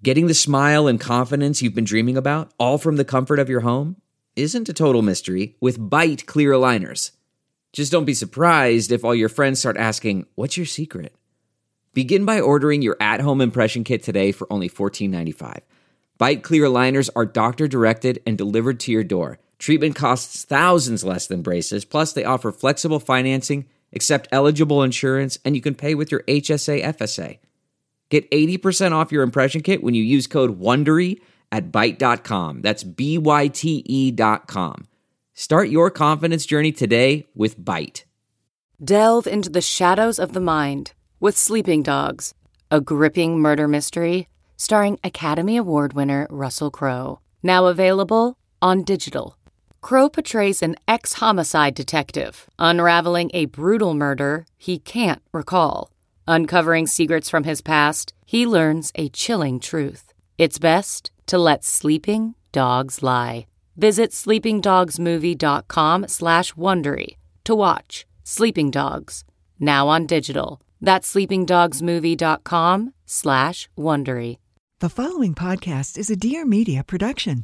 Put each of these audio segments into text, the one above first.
Getting the smile and confidence you've been dreaming about, all from the comfort of your home, isn't a total mystery with Bite Clear Aligners. Just don't be surprised if all your friends start asking, "What's your secret?" Begin by ordering your at-home impression kit today for only $14.95. Bite Clear Aligners are doctor-directed and delivered to your door. Treatment costs thousands less than braces, plus they offer flexible financing, accept eligible insurance, and you can pay with your HSA FSA. Get 80% off your impression kit when you use code WONDERY at Byte.com. That's BYTE.com. Start your confidence journey today with Byte. Delve into the shadows of the mind with Sleeping Dogs, a gripping murder mystery starring Academy Award winner Russell Crowe. Now available on digital. Crowe portrays an ex-homicide detective unraveling a brutal murder he can't recall. Uncovering secrets from his past, he learns a chilling truth. It's best to let sleeping dogs lie. Visit sleepingdogsmovie.com/Wondery to watch Sleeping Dogs, now on digital. That's sleepingdogsmovie.com/Wondery. The following podcast is a Dear Media production.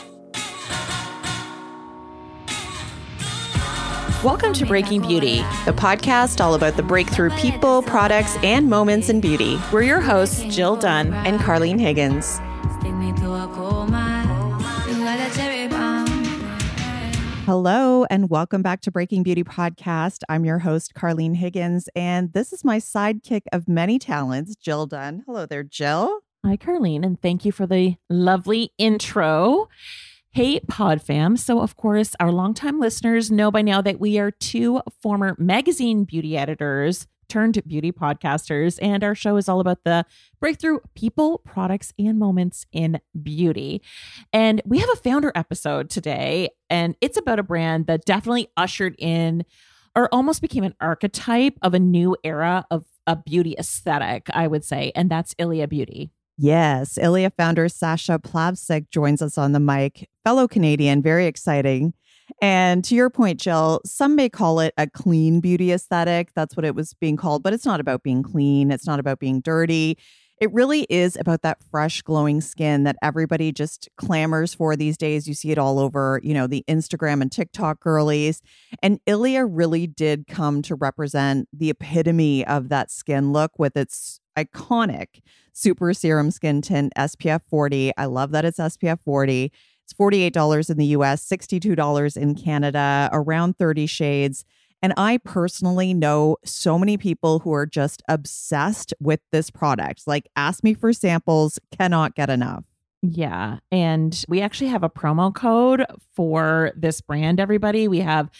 Welcome to Breaking Beauty, the podcast all about the breakthrough people, products, and moments in beauty. We're your hosts, Jill Dunn and Carlene Higgins. Hello, and welcome back to Breaking Beauty Podcast. I'm your host, Carlene Higgins, and this is my sidekick of many talents, Jill Dunn. Hello there, Jill. Hi, Carlene, and thank you for the lovely intro. Hey, Pod fam. So, of course, our longtime listeners know by now that we are two former magazine beauty editors turned beauty podcasters, and our show is all about the breakthrough people, products, and moments in beauty. And we have a founder episode today, and it's about a brand that definitely ushered in or almost became an archetype of a new era of a beauty aesthetic, I would say, and that's Ilia Beauty. Yes, Ilia founder Sasha Plavsic joins us on the mic, fellow Canadian, very exciting. And to your point, Jill, some may call it a clean beauty aesthetic. That's what it was being called, but it's not about being clean. It's not about being dirty. It really is about that fresh, glowing skin that everybody just clamors for these days. You see it all over, the Instagram and TikTok girlies. And Ilia really did come to represent the epitome of that skin look with its iconic super serum skin tint SPF 40. I love that it's SPF 40. It's $48 in the US, $62 in Canada, around 30 shades. And I personally know so many people who are just obsessed with this product. Like, ask me for samples, cannot get enough. Yeah. And we actually have a promo code for this brand, everybody. We have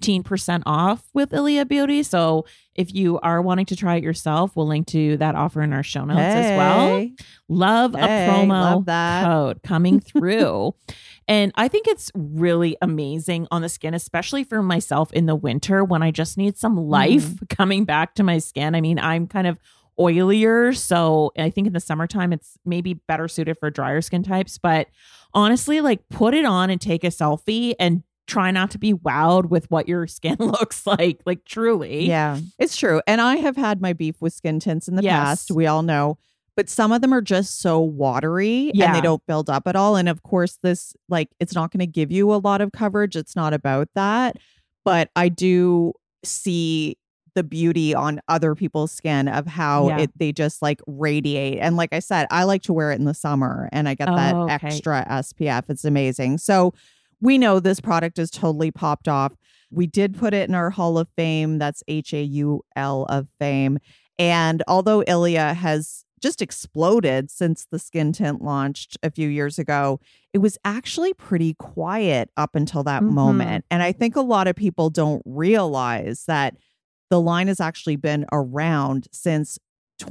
15% off with Ilia Beauty. So if you are wanting to try it yourself, we'll link to that offer in our show notes as well. Love a promo code coming through. And I think it's really amazing on the skin, especially for myself in the winter when I just need some life coming back to my skin. I mean, I'm kind of oilier, so I think in the summertime it's maybe better suited for drier skin types. But honestly, like, put it on and take a selfie and try not to be wowed with what your skin looks like truly. Yeah, it's true. And I have had my beef with skin tints in the past. We all know. But some of them are just so watery and they don't build up at all. And of course, this, it's not going to give you a lot of coverage. It's not about that. But I do see the beauty on other people's skin of how they just radiate. And like I said, I like to wear it in the summer and I get that extra SPF. It's amazing. So we know this product is totally popped off. We did put it in our Hall of Fame. That's HAUL of Fame. And although Ilia has just exploded since the skin tint launched a few years ago, it was actually pretty quiet up until that moment. And I think a lot of people don't realize that the line has actually been around since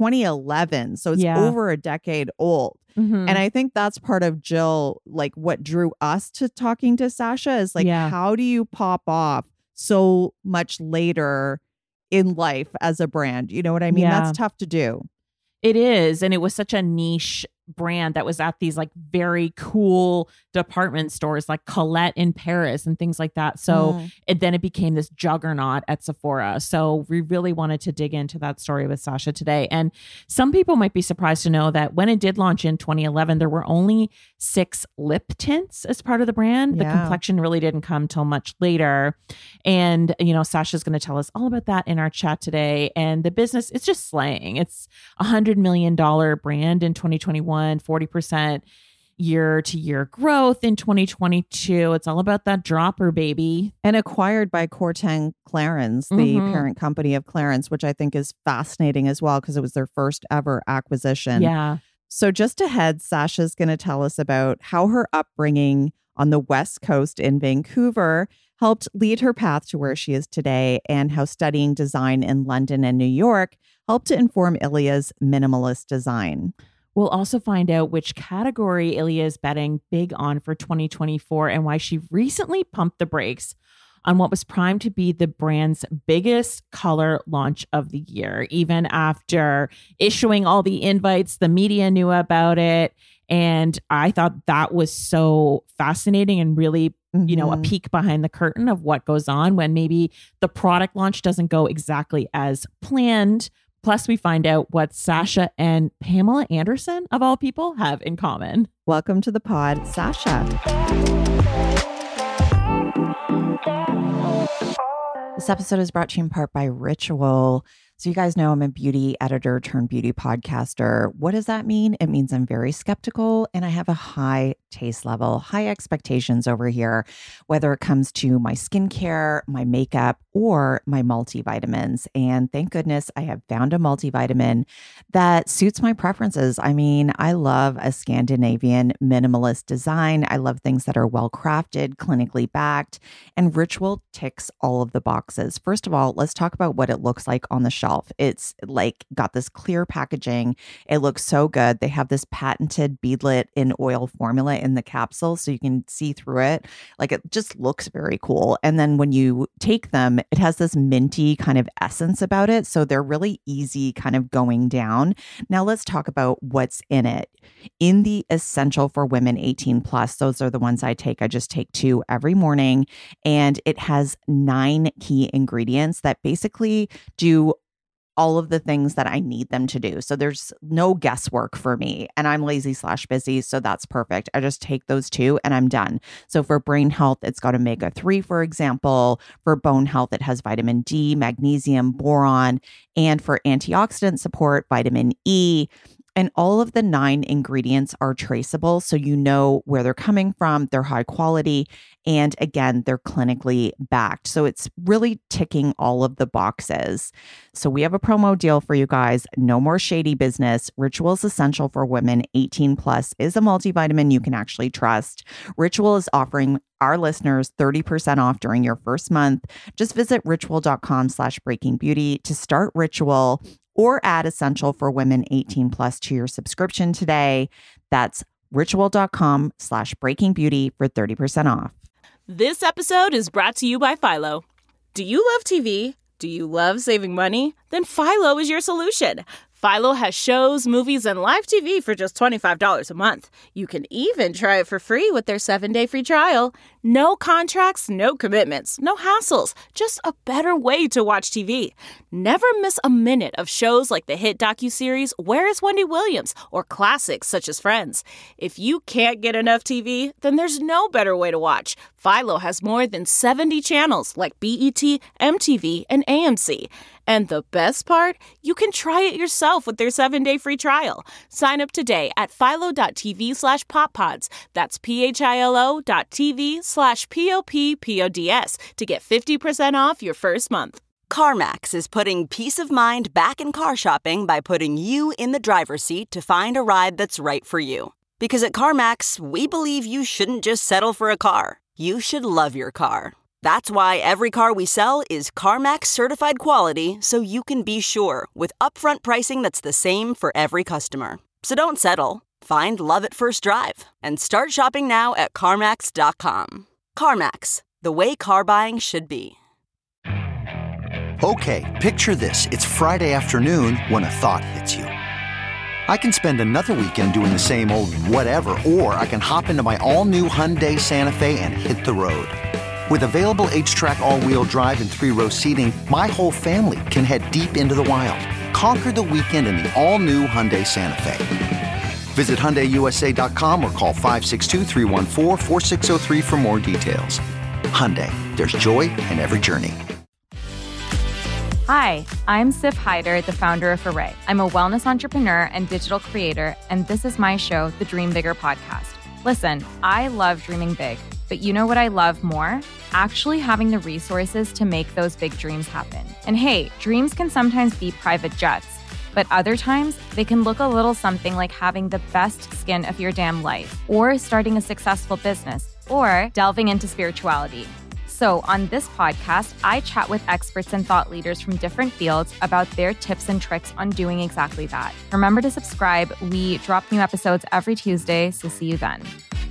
2011. So it's over a decade old. And I think that's part of, Jill, what drew us to talking to Sasha is how do you pop off so much later in life as a brand? You know what I mean? That's tough to do. It is. And it was such a niche brand that was at these like very cool department stores like Colette in Paris and things like that. So it became this juggernaut at Sephora. So we really wanted to dig into that story with Sasha today. And some people might be surprised to know that when it did launch in 2011, there were only 6 lip tints as part of the brand. Yeah. The complexion really didn't come till much later. And, you know, Sasha's going to tell us all about that in our chat today. And the business, it's just slaying. It's $100 million brand in 2021. 40% year-to-year growth in 2022. It's all about that dropper, baby. And acquired by Corten Clarins, the parent company of Clarins, which I think is fascinating as well because it was their first ever acquisition. Yeah. So just ahead, Sasha's going to tell us about how her upbringing on the West Coast in Vancouver helped lead her path to where she is today, and how studying design in London and New York helped to inform Ilia's minimalist design. We'll also find out which category Ilia is betting big on for 2024 and why she recently pumped the brakes on what was primed to be the brand's biggest color launch of the year. Even after issuing all the invites, the media knew about it. And I thought that was so fascinating and really, you know, a peek behind the curtain of what goes on when maybe the product launch doesn't go exactly as planned. Plus, we find out what Sasha and Pamela Anderson, of all people, have in common. Welcome to the pod, Sasha. This episode is brought to you in part by Ritual. So you guys know I'm a beauty editor turned beauty podcaster. What does that mean? It means I'm very skeptical and I have a high taste level, high expectations over here, whether it comes to my skincare, my makeup, or my multivitamins. And thank goodness I have found a multivitamin that suits my preferences. I mean, I love a Scandinavian minimalist design. I love things that are well crafted, clinically backed, and Ritual ticks all of the boxes. First of all, let's talk about what it looks like on the shelf. It's like got this clear packaging. It looks so good. They have this patented beadlet in oil formula in the capsule so you can see through it. Like it just looks very cool. And then when you take them, it has this minty kind of essence about it. So they're really easy kind of going down. Now let's talk about what's in it. In the Essential for Women 18 Plus, those are the ones I take. I just take 2 every morning. And it has 9 key ingredients that basically do all of the things that I need them to do. So there's no guesswork for me, and I'm lazy/busy. So that's perfect. I just take those 2 and I'm done. So for brain health, it's got omega-3, for example. For bone health, it has vitamin D, magnesium, boron, and for antioxidant support, vitamin E. And all of the 9 ingredients are traceable, so you know where they're coming from. They're high quality. And again, they're clinically backed. So it's really ticking all of the boxes. So we have a promo deal for you guys. No more shady business. Ritual's Essential for Women 18 Plus is a multivitamin you can actually trust. Ritual is offering our listeners 30% off during your first month. Just visit ritual.com/breakingbeauty to start Ritual, or add Essential for Women 18 Plus to your subscription today. That's ritual.com/breakingbeauty for 30% off. This episode is brought to you by Philo. Do you love TV? Do you love saving money? Then Philo is your solution. Philo has shows, movies, and live TV for just $25 a month. You can even try it for free with their 7-day free trial. No contracts, no commitments, no hassles. Just a better way to watch TV. Never miss a minute of shows like the hit docuseries Where is Wendy Williams? Or classics such as Friends. If you can't get enough TV, then there's no better way to watch. Philo has more than 70 channels like BET, MTV, and AMC. And the best part? You can try it yourself with their 7-day free trial. Sign up today at philo.tv/poppods. That's philo.tv/POPPODS to get 50% off your first month. CarMax is putting peace of mind back in car shopping by putting you in the driver's seat to find a ride that's right for you. Because at CarMax, we believe you shouldn't just settle for a car. You should love your car. That's why every car we sell is CarMax certified quality, so you can be sure with upfront pricing that's the same for every customer. So don't settle. Find love at first drive and start shopping now at CarMax.com. CarMax, the way car buying should be. Okay, picture this. It's Friday afternoon when a thought hits you. I can spend another weekend doing the same old whatever, or I can hop into my all-new Hyundai Santa Fe and hit the road. With available H-Track all-wheel drive and 3-row seating, my whole family can head deep into the wild. Conquer the weekend in the all-new Hyundai Santa Fe. Visit HyundaiUSA.com or call 562-314-4603 for more details. Hyundai, there's joy in every journey. Hi, I'm Sif Hyder, the founder of Array. I'm a wellness entrepreneur and digital creator, and this is my show, the Dream Bigger podcast. Listen, I love dreaming big, but you know what I love more? Actually having the resources to make those big dreams happen. And hey, dreams can sometimes be private jets, but other times they can look a little something like having the best skin of your damn life, or starting a successful business, or delving into spirituality. So on this podcast, I chat with experts and thought leaders from different fields about their tips and tricks on doing exactly that. Remember to subscribe. We drop new episodes every Tuesday, so see you then.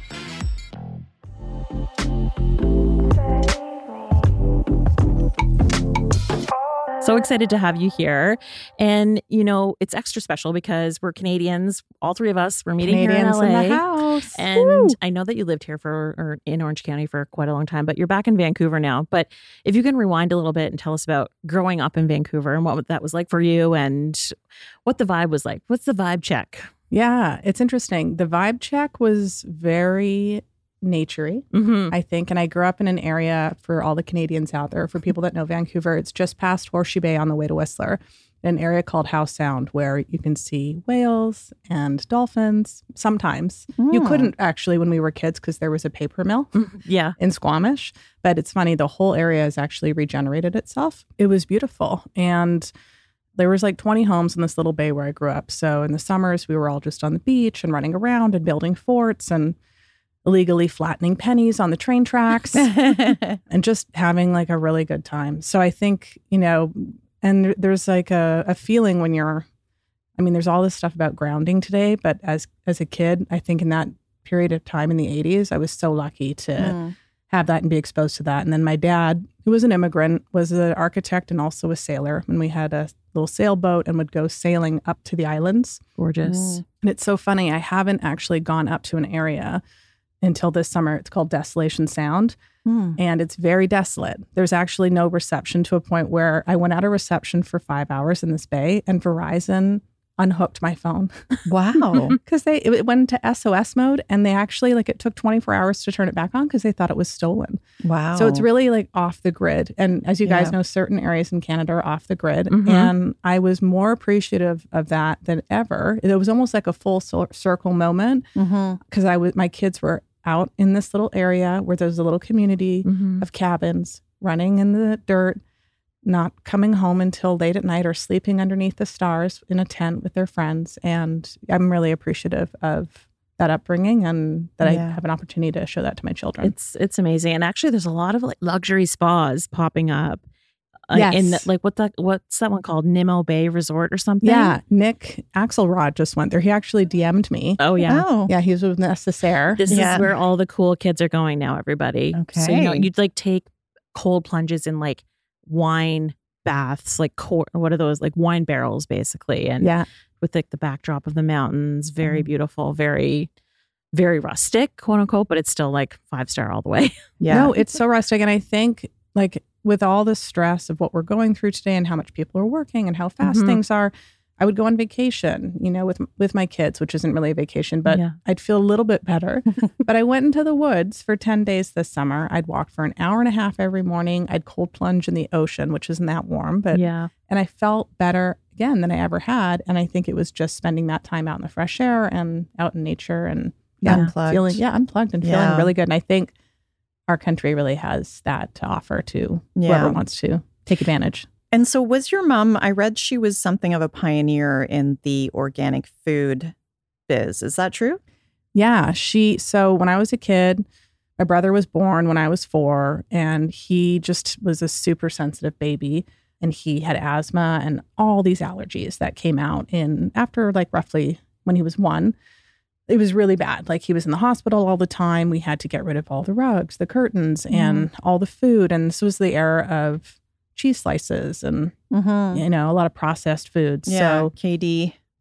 So excited to have you here. And, you know, it's extra special because we're Canadians. All three of us, we're meeting Canadians here in LA. In the house. And Woo. I know that you lived here or in Orange County for quite a long time, but you're back in Vancouver now. But if you can rewind a little bit and tell us about growing up in Vancouver and what that was like for you and what the vibe was like. What's the vibe check? Yeah, it's interesting. The vibe check was very naturey, I think. And I grew up in an area, for all the Canadians out there, for people that know Vancouver, it's just past Horseshoe Bay on the way to Whistler, an area called Howe Sound where you can see whales and dolphins sometimes. You couldn't actually when we were kids because there was a paper mill in Squamish. But it's funny, the whole area has actually regenerated itself. It was beautiful. And there was like 20 homes in this little bay where I grew up. So in the summers, we were all just on the beach and running around and building forts and illegally flattening pennies on the train tracks and just having like a really good time. So I think, you know, and there's like a feeling when there's all this stuff about grounding today, but as a kid, I think in that period of time in the 80s, I was so lucky to have that and be exposed to that. And then my dad, who was an immigrant, was an architect and also a sailor. And we had a little sailboat and would go sailing up to the islands. Gorgeous. And it's so funny. I haven't actually gone up to an area until this summer. It's called Desolation Sound. And it's very desolate. There's actually no reception, to a point where I went out of reception for 5 hours in this bay and Verizon unhooked my phone. Wow. Because it went into SOS mode, and they actually, like, it took 24 hours to turn it back on because they thought it was stolen. Wow. So it's really like off the grid. And as you guys know, certain areas in Canada are off the grid. And I was more appreciative of that than ever. It was almost like a full circle moment because my kids were out in this little area where there's a little community of cabins running in the dirt, not coming home until late at night or sleeping underneath the stars in a tent with their friends. And I'm really appreciative of that upbringing and that I have an opportunity to show that to my children. It's amazing. And actually there's a lot of like luxury spas popping up. Yes. In what's that one called? Nimmo Bay Resort or something? Yeah. Nick Axelrod just went there. He actually DM'd me. Oh, yeah. Oh. Yeah, he was with Necessaire. This is where all the cool kids are going now, everybody. Okay. So, you'd like take cold plunges in like wine baths, like what are those? Like wine barrels, basically. And with like the backdrop of the mountains, very beautiful, very, very rustic, quote unquote, but it's still like 5-star all the way. Yeah. No, it's so rustic. And I think like with all the stress of what we're going through today and how much people are working and how fast things are, I would go on vacation, with my kids, which isn't really a vacation, but I'd feel a little bit better. But I went into the woods for 10 days this summer. I'd walk for an hour and a half every morning. I'd cold plunge in the ocean, which isn't that warm, but and I felt better again than I ever had. And I think it was just spending that time out in the fresh air and out in nature and unplugged. Unplugged and feeling really good. And I think our country really has that to offer to whoever wants to take advantage. And so was your mom, I read she was something of a pioneer in the organic food biz. Is that true? Yeah. So when I was a kid, my brother was born when I was 4, and he just was a super sensitive baby. And he had asthma and all these allergies that came out after like roughly when he was 1. It was really bad. Like he was in the hospital all the time. We had to get rid of all the rugs, the curtains, and all the food. And this was the era of cheese slices and, a lot of processed foods. Yeah, so KD.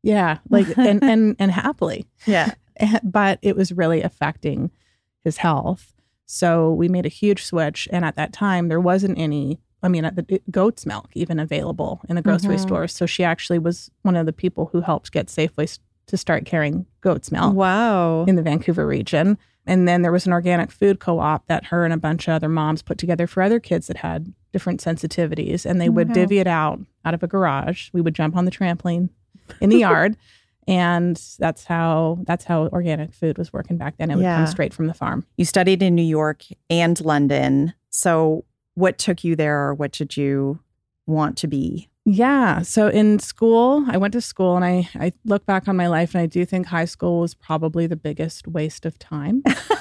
Yeah. Like, and happily. Yeah. But it was really affecting his health. So we made a huge switch. And at that time, there wasn't any, goat's milk even available in the grocery stores. So she actually was one of the people who helped get Safeway to start carrying goat's milk. Wow. In the Vancouver region. And then there was an organic food co-op that her and a bunch of other moms put together for other kids that had different sensitivities. And they would divvy it out of a garage. We would jump on the trampoline in the yard. And that's how organic food was working back then. It would come straight from the farm. You studied in New York and London. So what took you there, or what did you want to be? Yeah. So in school, I went to school, and I look back on my life, and I do think high school was probably the biggest waste of time.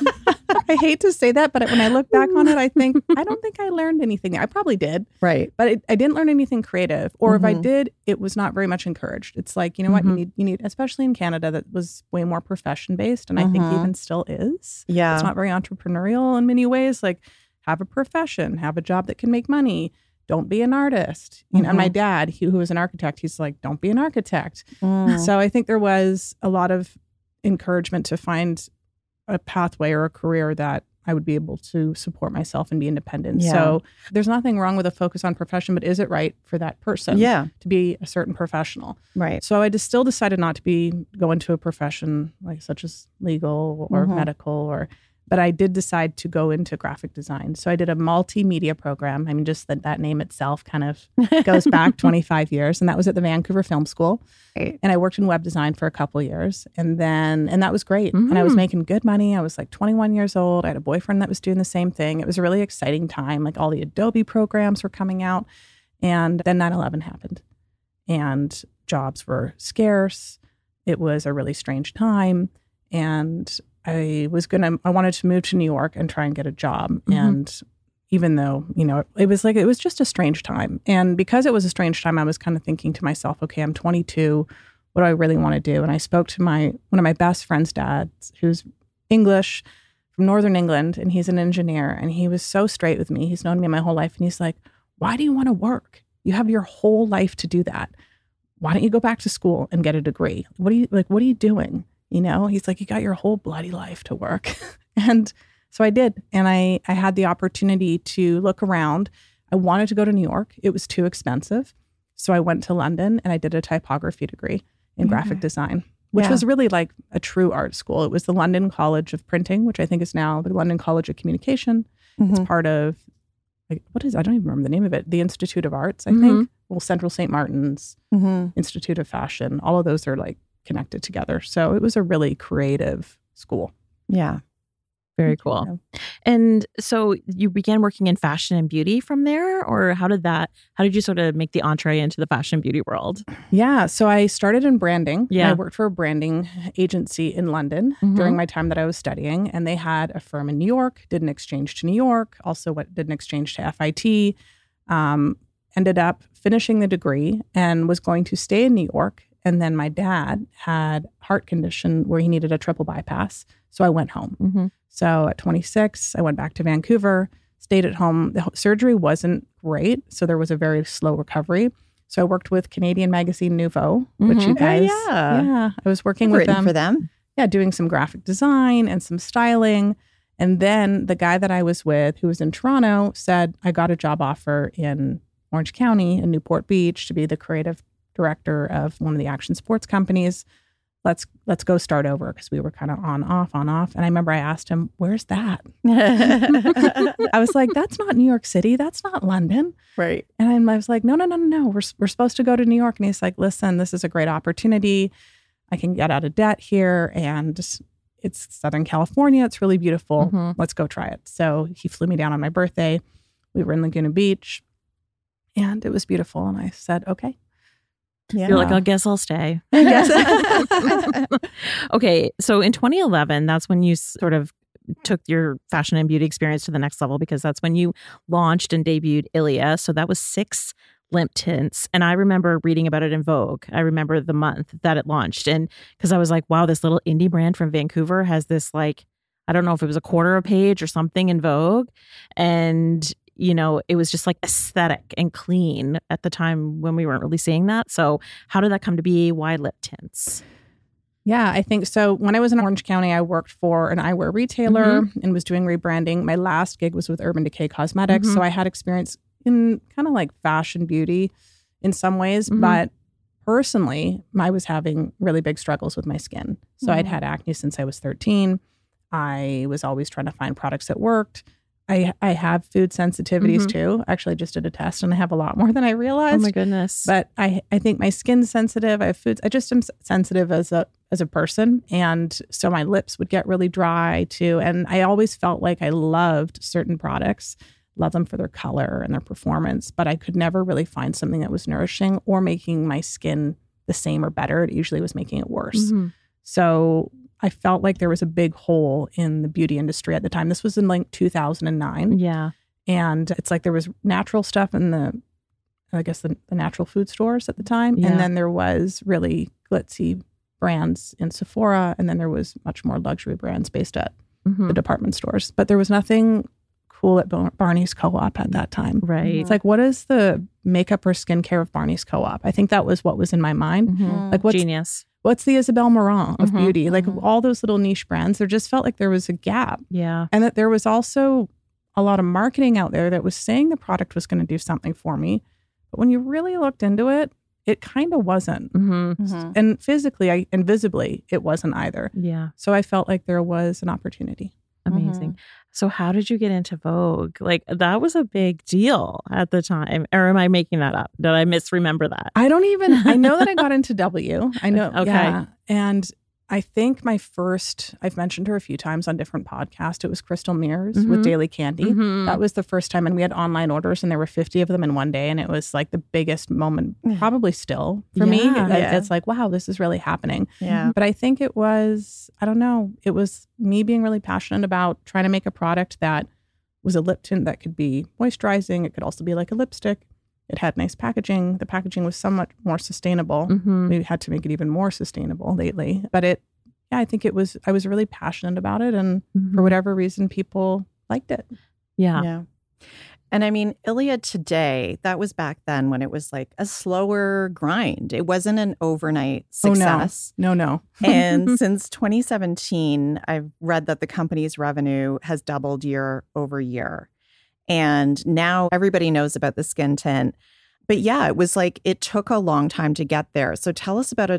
I hate to say that, but when I look back on it, I don't think I learned anything. I probably did. Right. But I didn't learn anything creative. Or if I did, it was not very much encouraged. It's like, you know what, you need, especially in Canada, that was way more profession based. And I think even still is. Yeah. It's not very entrepreneurial in many ways. Like, have a profession, have a job that can make money. Don't be an artist. You know, and my dad, who was an architect, he's like, don't be an architect. So I think there was a lot of encouragement to find a pathway or a career that I would be able to support myself and be independent. Yeah. So there's nothing wrong with a focus on profession, but is it right for that person to be a certain professional? Right. So I just still decided not to go into a profession like such as legal or medical but I did decide to go into graphic design. So I did a multimedia program. I mean, just that name itself kind of goes back 25 years. And that was at the Vancouver Film School. Right. And I worked in web design for a couple of years. And that was great. And I was making good money. I was like 21 years old. I had a boyfriend that was doing the same thing. It was a really exciting time. Like, all the Adobe programs were coming out. And then 9/11 happened. And jobs were scarce. It was a really strange time. And I wanted to move to New York and try and get a job. And even though, it was just a strange time. And because it was a strange time, I was kind of thinking to myself, okay, I'm 22. What do I really want to do? And I spoke to one of my best friend's dads, who's English from Northern England, and he's an engineer. And he was so straight with me. He's known me my whole life. And he's like, why do you want to work? You have your whole life to do that. Why don't you go back to school and get a degree? What are you doing? He's like, you got your whole bloody life to work. And so I did. And I had the opportunity to look around. I wanted to go to New York. It was too expensive. So I went to London and I did a typography degree in graphic design, which was really like a true art school. It was the London College of Printing, which I think is now the London College of Communication. It's part of, I don't even remember the name of it. The Institute of Arts, I think. Well, Central St. Martin's, Institute of Fashion. All of those are like connected together. So it was a really creative school. Yeah. Very cool. And so you began working in fashion and beauty from there, or how did you sort of make the entree into the fashion and beauty world? Yeah. So I started in branding. Yeah. I worked for a branding agency in London during my time that I was studying, and they had a firm in New York, did an exchange to New York, also did an exchange to FIT, ended up finishing the degree and was going to stay in New York. And then my dad had heart condition where he needed a triple bypass. So I went home. So at 26, I went back to Vancouver, stayed at home. The surgery wasn't great. So there was a very slow recovery. So I worked with Canadian magazine Nouveau, which you guys, I was working with them. For them. Yeah, doing some graphic design and some styling. And then the guy that I was with, who was in Toronto, said, I got a job offer in Orange County in Newport Beach to be the creative director of one of the action sports companies. Let's go start over, because we were kind of on off. And I remember I asked him, where's that? I was like, that's not New York City. That's not London. Right. And I was like, no. We're supposed to go to New York. And he's like, listen, this is a great opportunity. I can get out of debt here. And it's Southern California. It's really beautiful. Let's go try it. So he flew me down on my birthday. We were in Laguna Beach and it was beautiful. And I said, okay. Yeah. You're like, I guess I'll stay. I guess. Okay. So in 2011, that's when you sort of took your fashion and beauty experience to the next level, because that's when you launched and debuted Ilia. So that was 6 lip tints. And I remember reading about it in Vogue. I remember the month that it launched. And because I was like, wow, this little indie brand from Vancouver has this, like, I don't know if it was a quarter a page or something in Vogue. And it was just like aesthetic and clean at the time when we weren't really seeing that. So how did that come to be? Why lip tints? Yeah, I think so. When I was in Orange County, I worked for an eyewear retailer and was doing rebranding. My last gig was with Urban Decay Cosmetics. So I had experience in kind of like fashion beauty in some ways, but personally, I was having really big struggles with my skin. So I'd had acne since I was 13. I was always trying to find products that worked. I have food sensitivities too. Actually, I just did a test and I have a lot more than I realized. Oh my goodness. But I think my skin's sensitive. I have foods. I just am sensitive as a person. And so my lips would get really dry too. And I always felt like I loved certain products, loved them for their color and their performance, but I could never really find something that was nourishing or making my skin the same or better. It usually was making it worse. So I felt like there was a big hole in the beauty industry at the time. This was in like 2009. Yeah. And it's like there was natural stuff in the natural food stores at the time. Yeah. And then there was really glitzy brands in Sephora. And then there was much more luxury brands based at the department stores. But there was nothing cool at Barney's Co-op at that time. Right. It's like, what is the makeup or skincare of Barney's Co-op? I think that was what was in my mind. Like, Genius. What's the Isabel Marant of beauty? Like all those little niche brands, there just felt like there was a gap. Yeah. And that there was also a lot of marketing out there that was saying the product was going to do something for me. But when you really looked into it, it kind of wasn't. And physically and visibly, it wasn't either. Yeah. So I felt like there was an opportunity. Amazing. So how did you get into Vogue? Like that was a big deal at the time. Or am I making that up? Did I misremember that? I know that I got into W. I know. Okay. Yeah. And I think I've mentioned her a few times on different podcasts. It was Crystal Mears with Daily Candy. That was the first time. And we had online orders and there were 50 of them in one day. And it was like the biggest moment, probably still for me. It's like, wow, this is really happening. Yeah. But I think it was me being really passionate about trying to make a product that was a lip tint that could be moisturizing. It could also be like a lipstick. It had nice packaging. The packaging was somewhat more sustainable. We had to make it even more sustainable lately. But I think I was really passionate about it. And for whatever reason, people liked it. Yeah. And I mean, Ilia today, that was back then when it was like a slower grind. It wasn't an overnight success. Oh, no. And since 2017, I've read that the company's revenue has doubled year over year. And now everybody knows about the skin tint. But yeah, it was like it took a long time to get there. So tell us about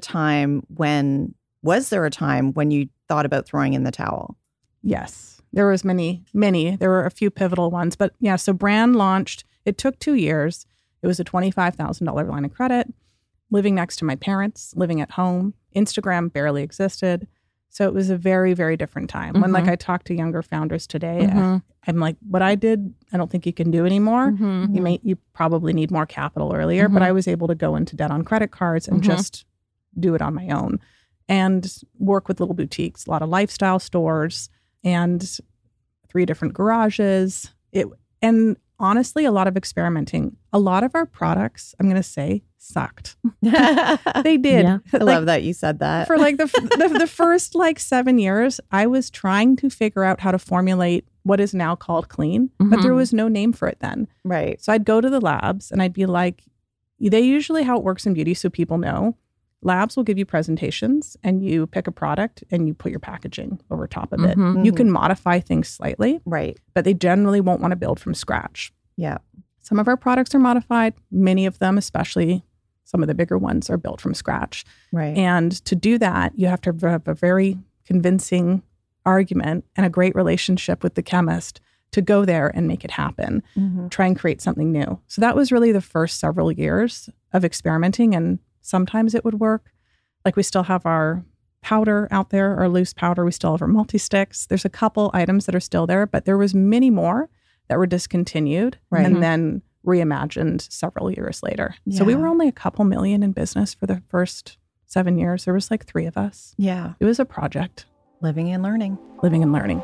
was there a time when you thought about throwing in the towel? Yes, there was many. There were a few pivotal ones. But yeah, so brand launched. It took 2 years. It was a $25,000 line of credit, living next to my parents, living at home. Instagram barely existed. So it was a very, very different time. When I talk to younger founders today, I'm like, what I did, I don't think you can do anymore. You probably need more capital earlier, but I was able to go into debt on credit cards and just do it on my own and work with little boutiques, a lot of lifestyle stores and 3 different garages. And honestly, a lot of experimenting. A lot of our products, I'm going to say, sucked. They did. Yeah. I love that you said that. For like the first 7 years, I was trying to figure out how to formulate what is now called clean, but there was no name for it then. Right. So I'd go to the labs and I'd be like, they usually how it works in beauty, so people know, labs will give you presentations and you pick a product and you put your packaging over top of it. You can modify things slightly. Right. But they generally won't want to build from scratch. Yeah. Some of our products are modified. Many of them, especially some of the bigger ones, are built from scratch. Right. And to do that, you have to have a very convincing argument and a great relationship with the chemist to go there and make it happen, try and create something new. So that was really the first several years of experimenting, and sometimes it would work. Like we still have our powder out there, our loose powder. We still have our multi-sticks. There's a couple items that are still there, but there was many more that were discontinued and then reimagined several years later. Yeah. So we were only a couple million in business for the first 7 years. There was 3 of us. Yeah. It was a project. Living and learning. Living and learning.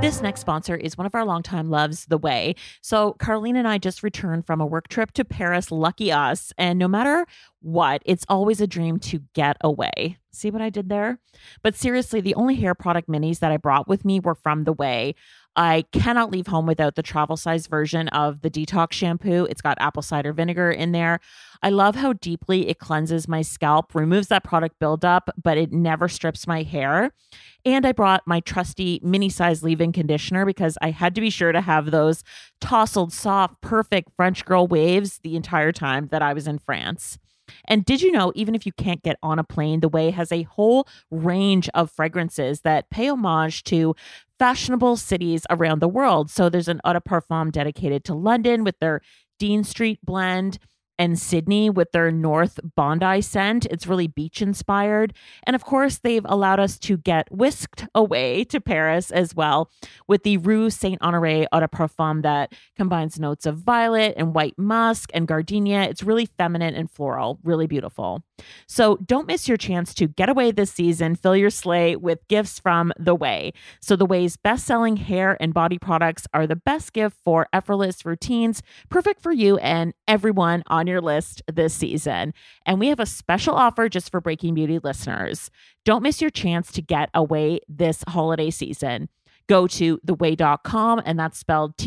This next sponsor is one of our longtime loves, The Way. So Carlene and I just returned from a work trip to Paris, lucky us. And no matter what, it's always a dream to get away. See what I did there? But seriously, the only hair product minis that I brought with me were from The Way. I cannot leave home without the travel size version of the detox shampoo. It's got apple cider vinegar in there. I love how deeply it cleanses my scalp, removes that product buildup, but it never strips my hair. And I brought my trusty mini size leave-in conditioner because I had to be sure to have those tousled, soft, perfect French girl waves the entire time that I was in France. And did you know, even if you can't get on a plane, The Way has a whole range of fragrances that pay homage to fashionable cities around the world. So there's an eau de parfum dedicated to London with their Dean Street blend, and Sydney with their North Bondi scent. It's really beach inspired. And of course, they've allowed us to get whisked away to Paris as well with the Rue Saint-Honoré eau de parfum that combines notes of violet and white musk and gardenia. It's really feminine and floral, really beautiful. So don't miss your chance to get away this season. Fill your sleigh with gifts from The Way. So The Way's best-selling hair and body products are the best gift for effortless routines, perfect for you and everyone on your list this season. And we have a special offer just for Breaking Beauty listeners. Don't miss your chance to get away this holiday season. Go to theway.com, and that's spelled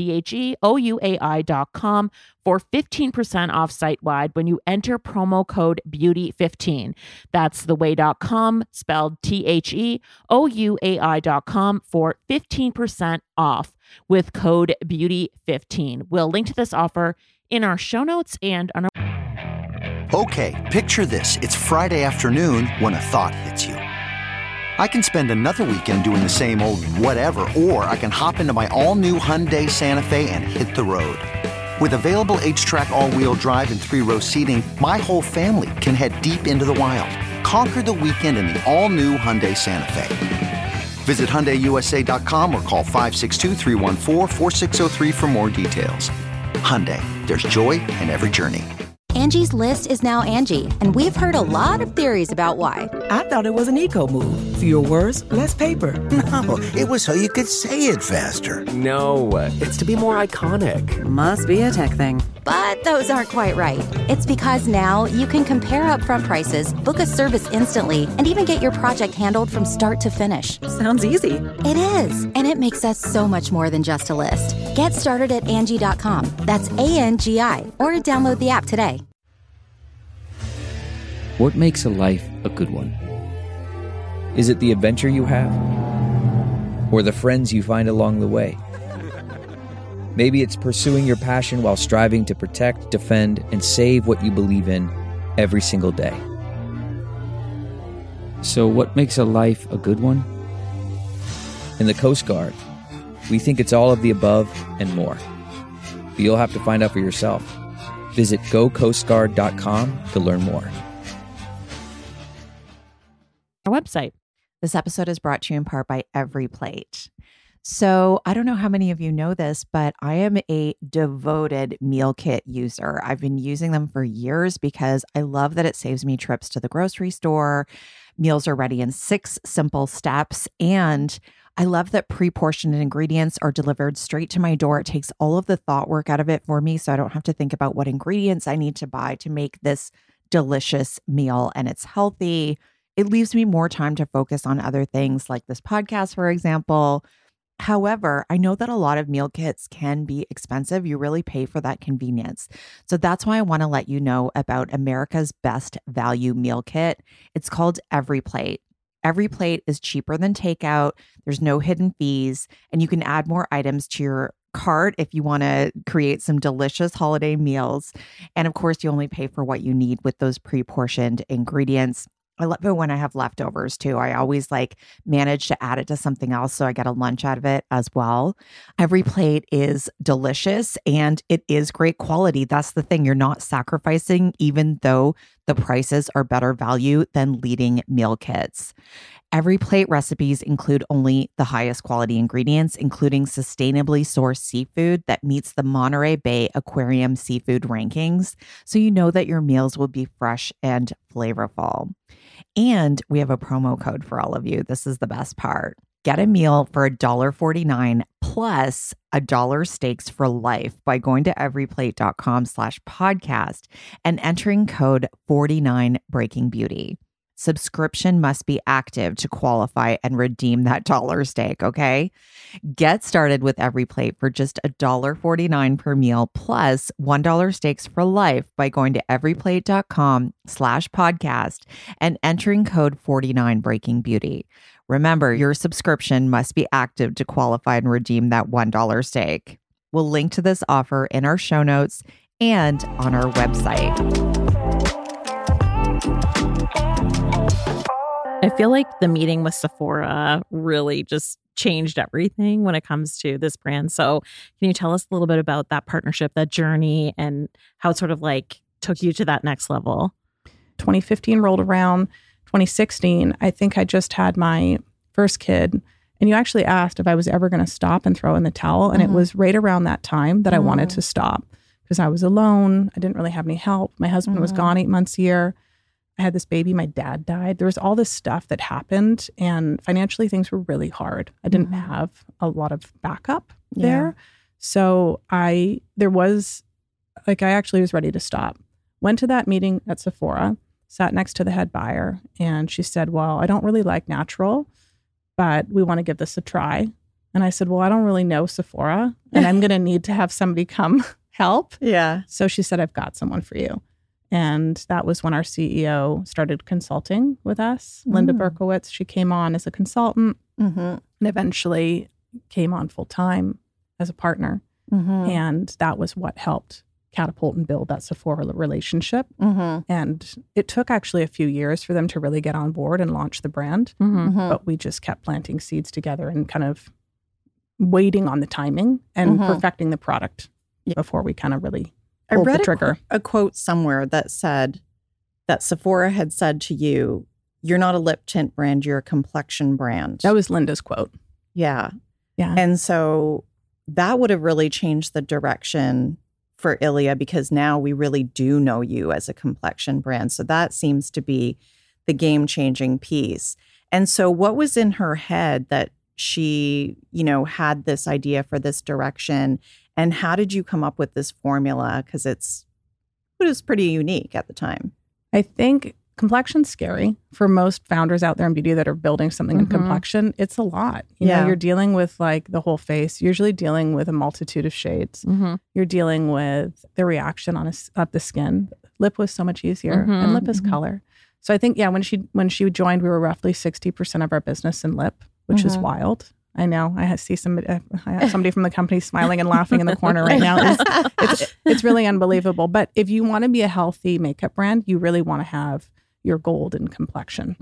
THEOUAI.com for 15% off site-wide when you enter promo code BEAUTY15. That's theway.com, spelled THEOUAI.com for 15% off with code BEAUTY15. We'll link to this offer in our show notes and on our... Okay, picture this. It's Friday afternoon when a thought hits you. I can spend another weekend doing the same old whatever, or I can hop into my all-new Hyundai Santa Fe and hit the road. With available H-Track all-wheel drive and 3-row seating, my whole family can head deep into the wild. Conquer the weekend in the all-new Hyundai Santa Fe. Visit HyundaiUSA.com or call 562-314-4603 for more details. Hyundai, there's joy in every journey. Angie's List is now Angie, and we've heard a lot of theories about why. I thought it was an eco move. Fewer words, less paper. No, it was so you could say it faster. No, it's to be more iconic. Must be a tech thing. But those aren't quite right. It's because now you can compare upfront prices, book a service instantly, and even get your project handled from start to finish. Sounds easy. It is, and it makes us so much more than just a list. Get started at Angie.com. That's ANGI, or download the app today. What makes a life a good one? Is it the adventure you have? Or the friends you find along the way? Maybe it's pursuing your passion while striving to protect, defend, and save what you believe in every single day. So what makes a life a good one? In the Coast Guard, we think it's all of the above and more. But you'll have to find out for yourself. Visit gocoastguard.com to learn more. Our website. This episode is brought to you in part by EveryPlate. So I don't know how many of you know this, but I am a devoted meal kit user. I've been using them for years because I love that it saves me trips to the grocery store. Meals are ready in 6 simple steps. And I love that pre-portioned ingredients are delivered straight to my door. It takes all of the thought work out of it for me, so I don't have to think about what ingredients I need to buy to make this delicious meal. And it's healthy. It leaves me more time to focus on other things like this podcast, for example. However, I know that a lot of meal kits can be expensive. You really pay for that convenience. So that's why I want to let you know about America's best value meal kit. It's called EveryPlate. EveryPlate is cheaper than takeout. There's no hidden fees, and you can add more items to your cart if you want to create some delicious holiday meals. And of course, you only pay for what you need with those pre-portioned ingredients. I love it when I have leftovers too. I always manage to add it to something else so I get a lunch out of it as well. EveryPlate is delicious and it is great quality. That's the thing. You're not sacrificing even though the prices are better value than leading meal kits. EveryPlate recipes include only the highest quality ingredients, including sustainably sourced seafood that meets the Monterey Bay Aquarium seafood rankings, so you know that your meals will be fresh and flavorful. And we have a promo code for all of you. This is the best part. Get a meal for $1.49 plus $1 steaks for life by going to everyplate.com/podcast and entering code 49BreakingBeauty. Subscription must be active to qualify and redeem that $1 steak, okay? Get started with EveryPlate for just $1.49 per meal plus $1 steaks for life by going to everyplate.com/podcast and entering code 49BreakingBeauty. Remember, your subscription must be active to qualify and redeem that $1 steak. We'll link to this offer in our show notes and on our website. I feel like the meeting with Sephora really just changed everything when it comes to this brand. So can you tell us a little bit about that partnership, that journey, and how it sort of like took you to that next level? 2015 rolled around. 2016, I think I just had my first kid. And you actually asked if I was ever going to stop and throw in the towel. And it was right around that time that I wanted to stop because I was alone. I didn't really have any help. My husband was gone 8 months a year. I had this baby. My dad died. There was all this stuff that happened. And financially, things were really hard. I didn't have a lot of backup there. So I actually was ready to stop. Went to that meeting at Sephora, sat next to the head buyer, and she said, well, I don't really like natural, but we want to give this a try. And I said, well, I don't really know Sephora, and I'm going to need to have somebody come help. Yeah. So she said, I've got someone for you. And that was when our CEO started consulting with us. Linda Berkowitz, she came on as a consultant and eventually came on full time as a partner. And that was what helped catapult and build that Sephora relationship. And it took actually a few years for them to really get on board and launch the brand. But we just kept planting seeds together and kind of waiting on the timing and perfecting the product before we kind of really pulled the trigger. A quote somewhere that said that Sephora had said to you, you're not a lip tint brand, you're a complexion brand. That was Linda's quote. Yeah. Yeah. And so that would have really changed the direction for Ilia, because now we really do know you as a complexion brand. So that seems to be the game-changing piece. And so what was in her head that she, had this idea for this direction? And how did you come up with this formula? Because it was pretty unique at the time. I think complexion's scary for most founders out there in beauty that are building something in complexion. It's a lot. You know, you're dealing with like the whole face, usually dealing with a multitude of shades. You're dealing with the reaction of the skin. Lip was so much easier, and lip is color. So I think, when she joined, we were roughly 60% of our business in lip, which is wild. I know. I see somebody from the company smiling and laughing in the corner right now. It's really unbelievable. But if you want to be a healthy makeup brand, you really want to have your golden complexion.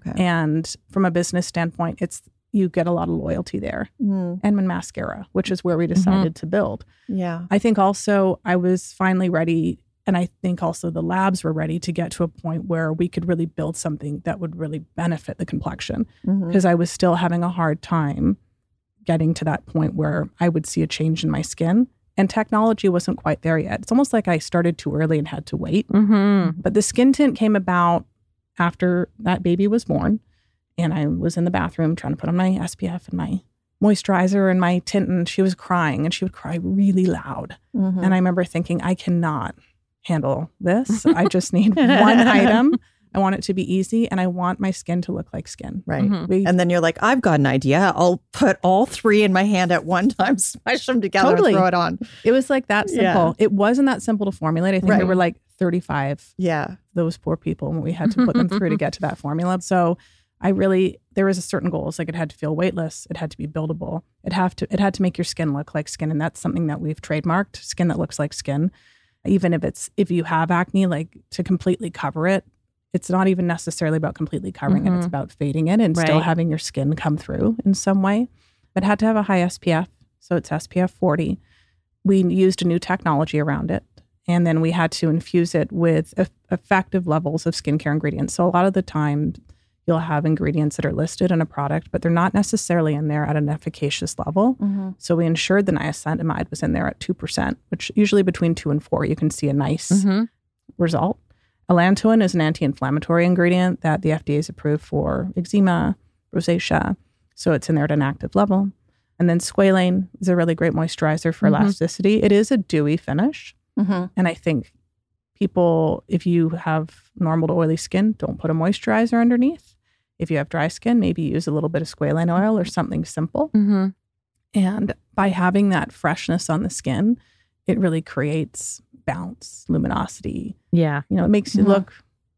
And from a business standpoint, you get a lot of loyalty there. And mascara, which is where we decided to build. Yeah. I think also I was finally ready, and I think also the labs were ready to get to a point where we could really build something that would really benefit the complexion. Because I was still having a hard time getting to that point where I would see a change in my skin. And technology wasn't quite there yet. It's almost like I started too early and had to wait. But the skin tint came about after that baby was born. And I was in the bathroom trying to put on my SPF and my moisturizer and my tint. And she was crying, and she would cry really loud. And I remember thinking, I cannot handle this. I just need one item. I want it to be easy, and I want my skin to look like skin. Right. And then you're like, I've got an idea. I'll put all three in my hand at one time, smash them together, and throw it on. It was like that simple. It wasn't that simple to formulate. I think there were like 35. Those poor people, and we had to put them through to get to that formula. So there was a certain goals. Like, it had to feel weightless. It had to be buildable. It had to make your skin look like skin. And that's something that we've trademarked, skin that looks like skin. Even if you have acne, like, to completely cover it, it's not even necessarily about completely covering it. It's about fading it and still having your skin come through in some way. But it had to have a high SPF. So it's SPF 40. We used a new technology around it. And then we had to infuse it with effective levels of skincare ingredients. So a lot of the time, you'll have ingredients that are listed in a product, but they're not necessarily in there at an efficacious level. So we ensured the niacinamide was in there at 2%, which usually between 2 and 4, you can see a nice result. Allantoin is an anti-inflammatory ingredient that the FDA is approved for eczema, rosacea. So it's in there at an active level. And then squalane is a really great moisturizer for elasticity. It is a dewy finish. And I think people, if you have normal to oily skin, don't put a moisturizer underneath. If you have dry skin, maybe use a little bit of squalane oil or something simple. And by having that freshness on the skin, it really creates bounce, luminosity. Yeah. You know, it makes you look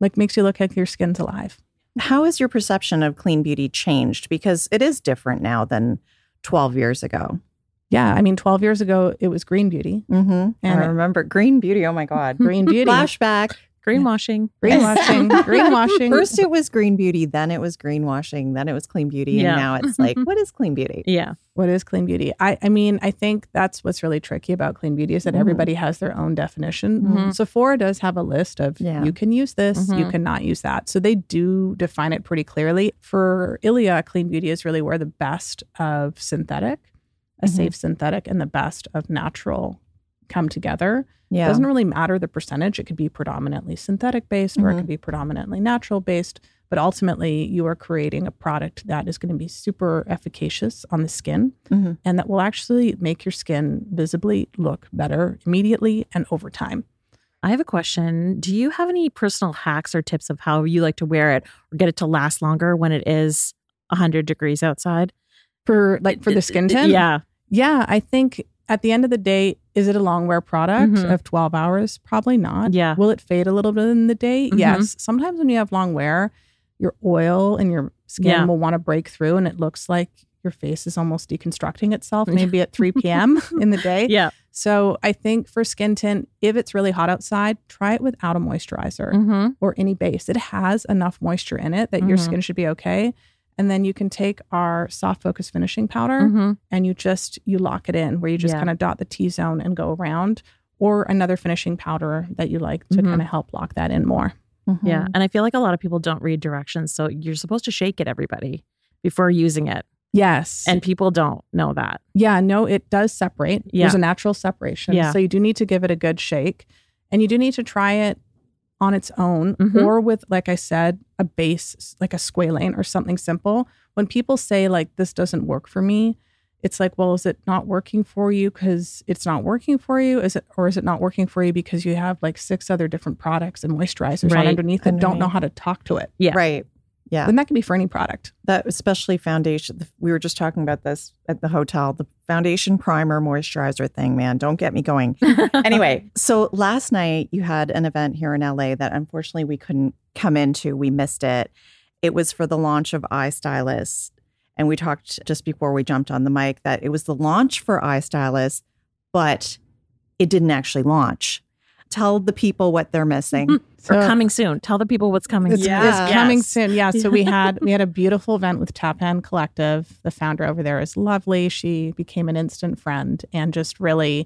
like your skin's alive. How has your perception of clean beauty changed? Because it is different now than 12 years ago. Yeah. I mean, 12 years ago, it was green beauty. And I remember green beauty. Oh my God. Green beauty. Flashback. Greenwashing. Greenwashing. First it was green beauty, then it was greenwashing, then it was clean beauty. And now it's like, what is clean beauty? Yeah. What is clean beauty? I mean, I think that's what's really tricky about clean beauty is that everybody has their own definition. Sephora does have a list of you can use this, you cannot use that. So they do define it pretty clearly. For Ilia, clean beauty is really where the best of synthetic, a safe synthetic, and the best of natural come together. It doesn't really matter the percentage. It could be predominantly synthetic based or it could be predominantly natural based. But ultimately, you are creating a product that is going to be super efficacious on the skin and that will actually make your skin visibly look better immediately and over time. I have a question. Do you have any personal hacks or tips of how you like to wear it or get it to last longer when it is 100 degrees outside? For the skin tint? Yeah. Yeah, I think at the end of the day, is it a long wear product of 12 hours? Probably not. Yeah. Will it fade a little bit in the day? Yes. Sometimes when you have long wear, your oil and your skin will want to break through and it looks like your face is almost deconstructing itself maybe at 3 p.m. in the day. Yeah. So I think for skin tint, if it's really hot outside, try it without a moisturizer or any base. It has enough moisture in it that your skin should be okay. And then you can take our soft focus finishing powder and you lock it in where you just kind of dot the T-zone and go around, or another finishing powder that you like to kind of help lock that in more. Yeah. And I feel like a lot of people don't read directions. So you're supposed to shake it, everybody, before using it. Yes. And people don't know that. Yeah, no, it does separate. Yeah. There's a natural separation. Yeah. So you do need to give it a good shake. And you do need to try it on its own or with, like I said, a base, like a squalane or something simple. When people say like, this doesn't work for me, it's like, well, is it not working for you because it's not working for you? Is it not working for you because you have like 6 other different products and moisturizers on underneath that don't know how to talk to it? Yeah. Right. Yeah. And that can be for any product. That especially foundation. We were just talking about this at the hotel, the foundation primer moisturizer thing, man. Don't get me going. Anyway, so last night you had an event here in LA that unfortunately we couldn't come into. We missed it. It was for the launch of iStylist. And we talked just before we jumped on the mic that it was the launch for iStylist, but it didn't actually launch. Tell the people what they're missing. Or coming soon. Tell the people what's coming soon. It's coming soon. Yeah. So we had a beautiful event with Tapan Collective. The founder over there is lovely. She became an instant friend. And just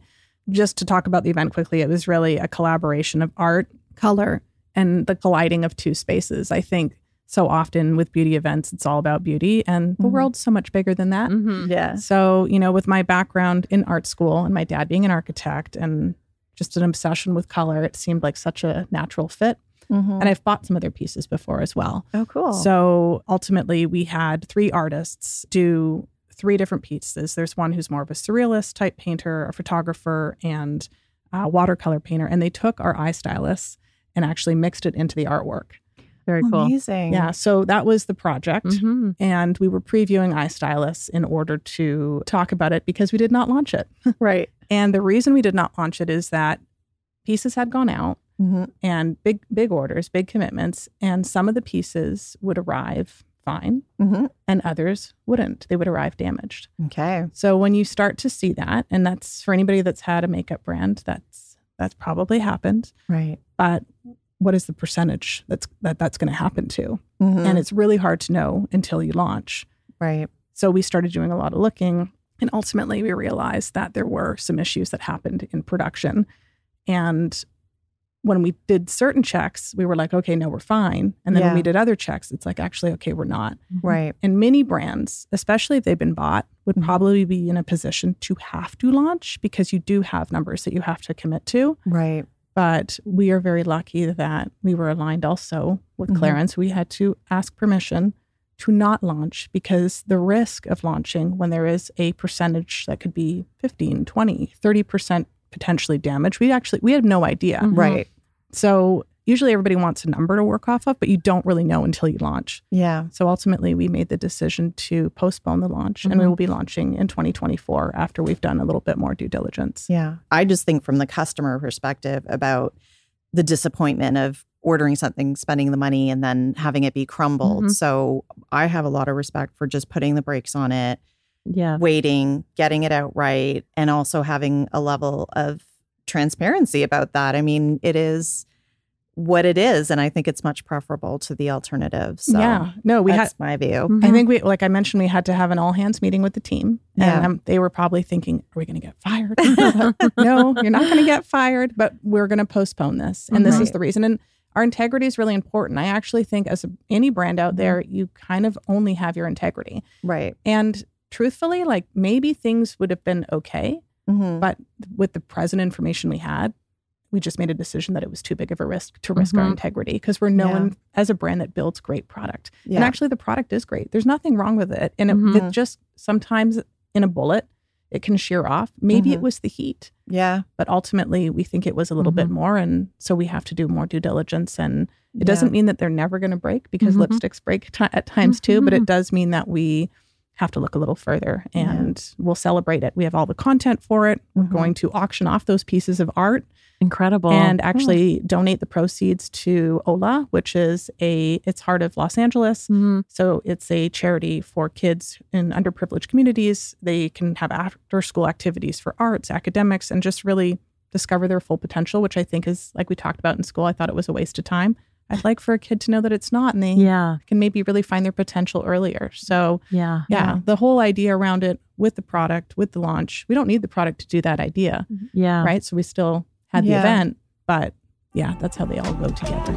to talk about the event quickly, it was really a collaboration of art, color, and the colliding of 2 spaces. I think so often with beauty events, it's all about beauty, and the world's so much bigger than that. Yeah. So, with my background in art school and my dad being an architect and just an obsession with color, it seemed like such a natural fit. And I've bought some other pieces before as well. Oh, cool. So ultimately we had 3 artists do 3 different pieces. There's one who's more of a surrealist type painter, a photographer, and a watercolor painter. And they took our iStylist and actually mixed it into the artwork. Very cool. Amazing. Yeah. So that was the project. And we were previewing iStylist in order to talk about it because we did not launch it. Right. And the reason we did not launch it is that pieces had gone out and big orders, big commitments. And some of the pieces would arrive fine and others wouldn't. They would arrive damaged. Okay. So when you start to see that, and that's for anybody that's had a makeup brand, that's probably happened. Right. But what is the percentage that's going to happen to? And it's really hard to know until you launch. Right. So we started doing a lot of looking, and ultimately we realized that there were some issues that happened in production. And when we did certain checks, we were like, okay, no, we're fine. And then when we did other checks, it's like, actually, okay, we're not. Right. And many brands, especially if they've been bought, would probably be in a position to have to launch because you do have numbers that you have to commit to. Right. But we are very lucky that we were aligned also with Clarence. We had to ask permission to not launch, because the risk of launching when there is a percentage that could be 15, 20, 30% potentially damage, we have no idea. Right. So usually everybody wants a number to work off of, but you don't really know until you launch. Yeah. So ultimately we made the decision to postpone the launch, and we will be launching in 2024 after we've done a little bit more due diligence. Yeah. I just think from the customer perspective about the disappointment of ordering something, spending the money, and then having it be crumbled. So I have a lot of respect for just putting the brakes on it, waiting, getting it out right, and also having a level of transparency about that. I mean, it is what it is, and I think it's much preferable to the alternative. So that's my view. I think like I mentioned, we had to have an all hands meeting with the team, and they were probably thinking, are we going to get fired? No, you're not going to get fired, but we're going to postpone this. And this is the reason. And our integrity is really important. I actually think as any brand out there, you kind of only have your integrity. Right. And truthfully, like maybe things would have been okay, but with the present information we had, we just made a decision that it was too big of a risk to risk our integrity, because we're known as a brand that builds great product. And actually the product is great. There's nothing wrong with it. And it just sometimes in a bullet, it can shear off. Maybe it was the heat. Yeah. But ultimately we think it was a little bit more. And so we have to do more due diligence. And it doesn't mean that they're never going to break, because lipsticks break at times too. But it does mean that we have to look a little further, and we'll celebrate it. We have all the content for it. We're going to auction off those pieces of art. Incredible. And actually donate the proceeds to OLA, which is it's Heart of Los Angeles. So it's a charity for kids in underprivileged communities. They can have after school activities for arts, academics, and just really discover their full potential, which I think is, like we talked about in school, I thought it was a waste of time. I'd like for a kid to know that it's not, and they can maybe really find their potential earlier. So the whole idea around it with the product, with the launch, we don't need the product to do that idea. Yeah. Right. So we still had the event, but that's how they all go together.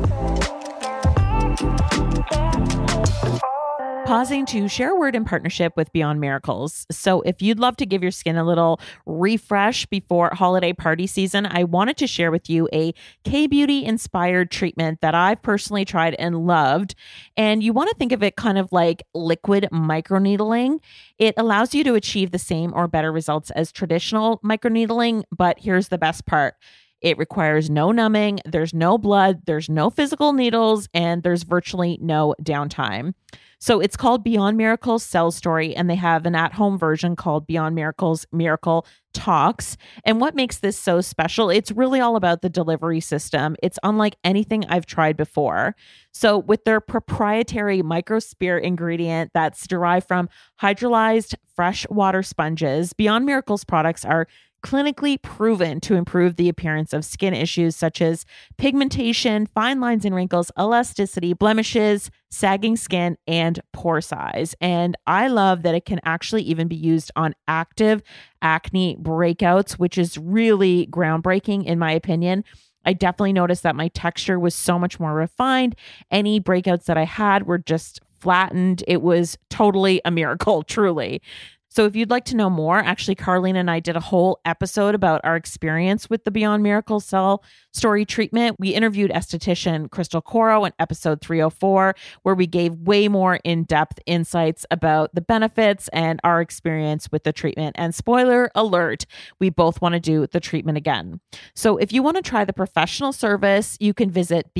Pausing to share a word in partnership with Beyond Miracles. So if you'd love to give your skin a little refresh before holiday party season, I wanted to share with you a K-Beauty inspired treatment that I've personally tried and loved. And you want to think of it kind of like liquid microneedling. It allows you to achieve the same or better results as traditional microneedling, but here's the best part. It requires no numbing, there's no blood, there's no physical needles, and there's virtually no downtime. So it's called Beyond Miracles Cell Story, and they have an at-home version called Beyond Miracles Miracle Tox. And what makes this so special, it's really all about the delivery system. It's unlike anything I've tried before. So with their proprietary microsphere ingredient that's derived from hydrolyzed freshwater sponges, Beyond Miracles products are clinically proven to improve the appearance of skin issues such as pigmentation, fine lines and wrinkles, elasticity, blemishes, sagging skin, and pore size. And I love that it can actually even be used on active acne breakouts, which is really groundbreaking in my opinion. I definitely noticed that my texture was so much more refined. Any breakouts that I had were just flattened. It was totally a miracle, truly. So if you'd like to know more, actually, Carlene and I did a whole episode about our experience with the Beyond Miracle Cell Story treatment. We interviewed esthetician Crystal Coro in episode 304, where we gave way more in-depth insights about the benefits and our experience with the treatment. And spoiler alert, we both want to do the treatment again. So if you want to try the professional service, you can visit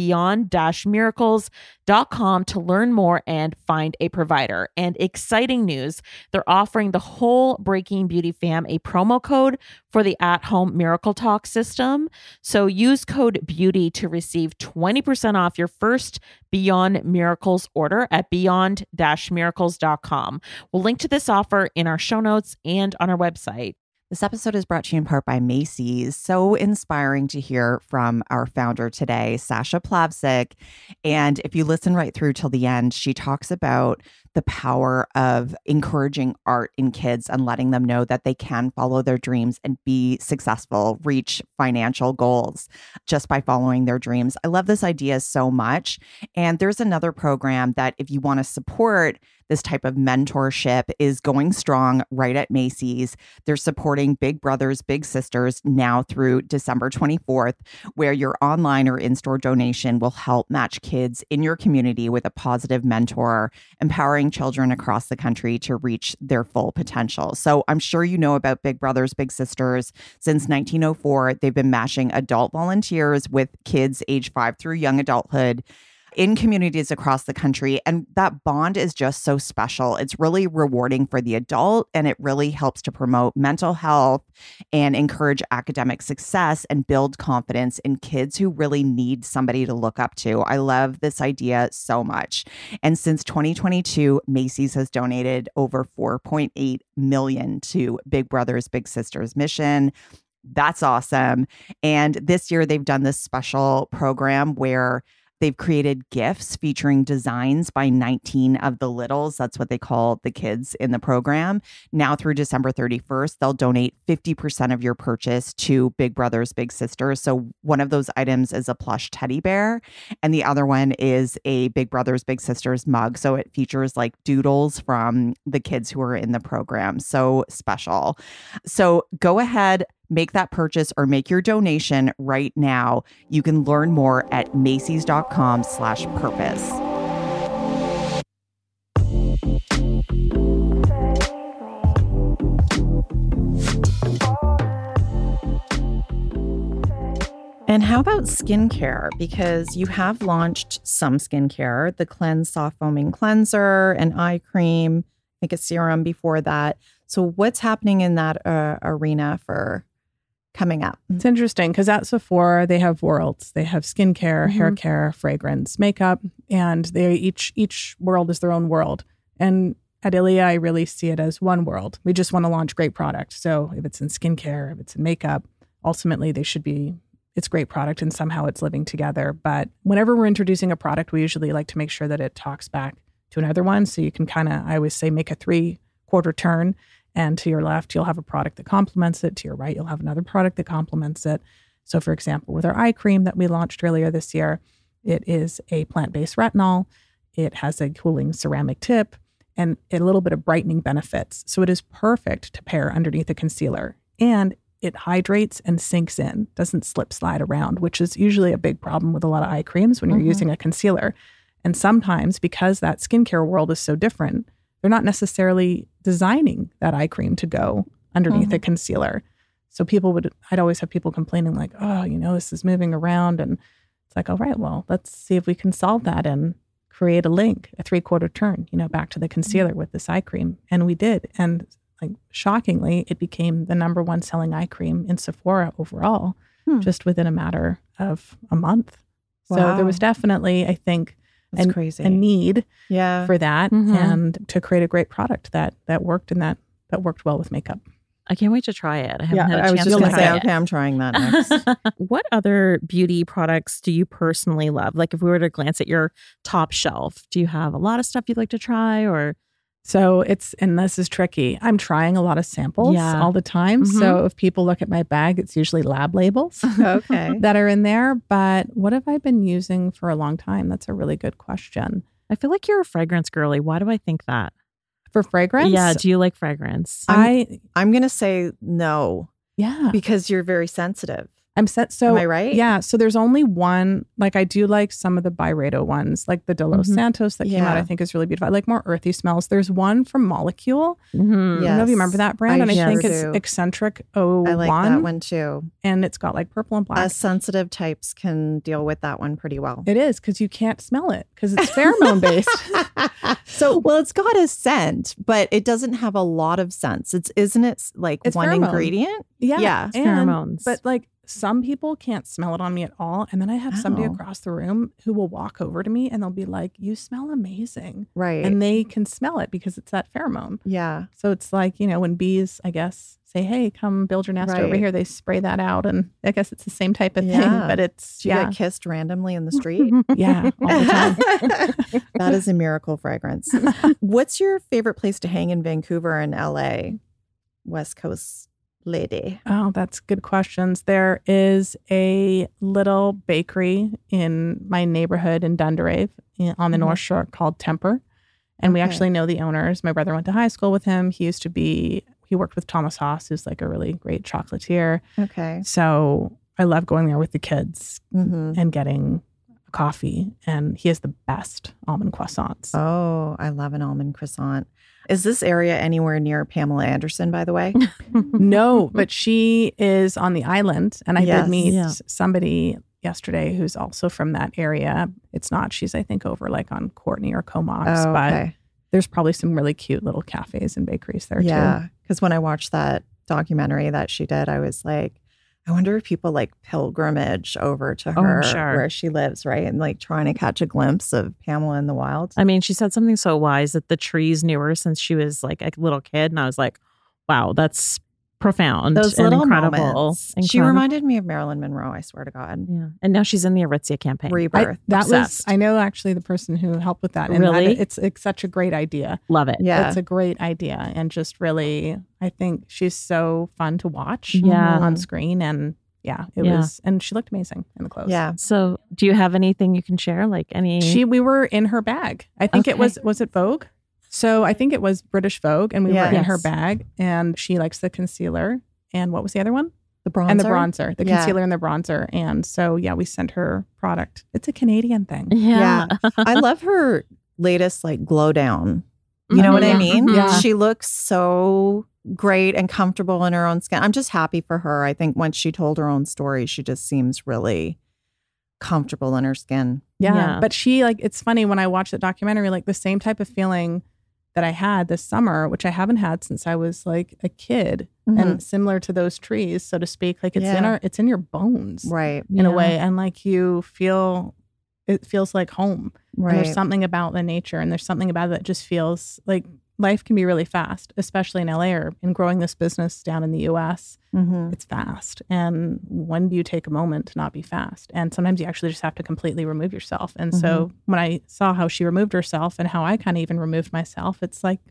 beyond-miracles.com to learn more and find a provider. And exciting news, they're offering the whole Breaking Beauty fam a promo code for the at-home Miracle Talk system. So use code BEAUTY to receive 20% off your first Beyond Miracles order at beyond-miracles.com. We'll link to this offer in our show notes and on our website. This episode is brought to you in part by Macy's. So inspiring to hear from our founder today, Sasha Plavsic. And if you listen right through till the end, she talks about the power of encouraging art in kids and letting them know that they can follow their dreams and be successful, reach financial goals just by following their dreams. I love this idea so much. And there's another program that if you want to support this type of mentorship is going strong right at Macy's. They're supporting Big Brothers Big Sisters now through December 24th, where your online or in-store donation will help match kids in your community with a positive mentor, empowering children across the country to reach their full potential. So I'm sure you know about Big Brothers Big Sisters. Since 1904, they've been matching adult volunteers with kids age 5 through young adulthood in communities across the country. And that bond is just so special. It's really rewarding for the adult, and it really helps to promote mental health and encourage academic success and build confidence in kids who really need somebody to look up to. I love this idea so much. And since 2022, Macy's has donated over $4.8 million to Big Brothers Big Sisters mission. That's awesome. And this year they've done this special program where they've created gifts featuring designs by 19 of the littles. That's what they call the kids in the program. Now through December 31st, they'll donate 50% of your purchase to Big Brothers Big Sisters. So one of those items is a plush teddy bear, and the other one is a Big Brothers Big Sisters mug. So it features like doodles from the kids who are in the program. So special. So go ahead, make that purchase or make your donation right now. You can learn more at Macys.com/purpose. And how about skincare? Because you have launched some skincare, the Cleanse Soft Foaming Cleanser, an eye cream, I think a serum before that. So what's happening in that arena for coming up? It's interesting because at Sephora, they have worlds. They have skincare, hair care, fragrance, makeup, and they each world is their own world. And at Ilia, I really see it as one world. We just want to launch great product. So if it's in skincare, if it's in makeup, ultimately it's great product and somehow it's living together. But whenever we're introducing a product, we usually like to make sure that it talks back to another one. So you can I always say, make a 3/4 turn. And to your left, you'll have a product that complements it. To your right, you'll have another product that complements it. So for example, with our eye cream that we launched earlier this year, it is a plant-based retinol. It has a cooling ceramic tip and a little bit of brightening benefits. So it is perfect to pair underneath a concealer. And it hydrates and sinks in, doesn't slip slide around, which is usually a big problem with a lot of eye creams when you're using a concealer. And sometimes because that skincare world is so different, they're not necessarily designing that eye cream to go underneath a concealer. So I'd always have people complaining like, oh, this is moving around. And it's like, all right, well, let's see if we can solve that and create a link, a 3/4 turn, back to the concealer with this eye cream. And we did. And like shockingly, it became the #1 selling eye cream in Sephora overall, just within a matter of a month. Wow. So there was definitely, I think, a need for that and to create a great product that worked and that worked well with makeup. I can't wait to try it. I haven't had a chance I was just going to say, it. okay, I'm trying that next. What other beauty products do you personally love? Like if we were to glance at your top shelf, do you have a lot of stuff you'd like to try or? So and this is tricky. I'm trying a lot of samples all the time. So if people look at my bag, it's usually lab labels that are in there. But what have I been using for a long time? That's a really good question. I feel like you're a fragrance girly. Why do I think that? For fragrance? Yeah. Do you like fragrance? I'm going to say no. Yeah. Because you're very sensitive. So am I right? Yeah. So there's only one, like I do like some of the Byredo ones, like the De Los Santos that came out, I think is really beautiful. I like more earthy smells. There's one from Molecule. I don't know if you remember that brand. I think it's Eccentric 01. I like that one too. And it's got like purple and black. Us sensitive types can deal with that one pretty well. It is because you can't smell it because it's pheromone based. Well, it's got a scent, but it doesn't have a lot of scents. Isn't it like it's one pheromone ingredient? Yeah. It's pheromones. But like some people can't smell it on me at all. And then I have somebody across the room who will walk over to me and they'll be like, you smell amazing. Right. And they can smell it because it's that pheromone. Yeah. So it's like, when bees, I guess, say, hey, come build your nest over here. They spray that out. And I guess it's the same type of thing, but it's, Do you get kissed randomly in the street? Yeah, all the time. That is a miracle fragrance. What's your favorite place to hang in Vancouver and LA? West Coast lady. Oh, that's good questions. There is a little bakery in my neighborhood in Dunderave on the North Shore called Temper. And we actually know the owners. My brother went to high school with him. He worked with Thomas Haas, who's like a really great chocolatier. Okay. So I love going there with the kids and getting coffee. And he has the best almond croissants. Oh, I love an almond croissant. Is this area anywhere near Pamela Anderson, by the way? No, but she is on the island. And I did meet somebody yesterday who's also from that area. It's not. She's, I think, over like on Courtney or Comox. But there's probably some really cute little cafes and bakeries there too. Yeah, because when I watched that documentary that she did, I was like, I wonder if people like pilgrimage over to her where she lives, right? And like trying to catch a glimpse of Pamela in the wild. I mean, she said something so wise that the trees knew her since she was like a little kid. And I was like, wow, that's profound. Those and little incredible. Moments. She reminded me of Marilyn Monroe, I swear to God. Yeah. And now she's in the Aritzia campaign. Rebirth. I know actually the person who helped with that. And really? It's such a great idea. Love it. Yeah. It's a great idea. And just really, I think she's so fun to watch on screen. And it was, and she looked amazing in the clothes. Yeah. So do you have anything you can share? Like any? We were in her bag. I think it was it Vogue? So I think it was British Vogue and we were in her bag and she likes the concealer. And what was the other one? The bronzer. And the bronzer, the concealer and the bronzer. And so, we sent her product. It's a Canadian thing. Yeah. I love her latest like glow down. You know what I mean? Yeah. She looks so great and comfortable in her own skin. I'm just happy for her. I think once she told her own story, she just seems really comfortable in her skin. Yeah. But she it's funny when I watched the documentary, like the same type of feeling that I had this summer, which I haven't had since I was like a kid, and similar to those trees, so to speak, like it's in your bones, right? In a way, and like it feels like home. Right. And there's something about the nature, and there's something about it that just feels like life can be really fast, especially in LA or in growing this business down in the US. It's fast. And when do you take a moment to not be fast? And sometimes you actually just have to completely remove yourself. And so when I saw how she removed herself and how I kind of even removed myself, it's like,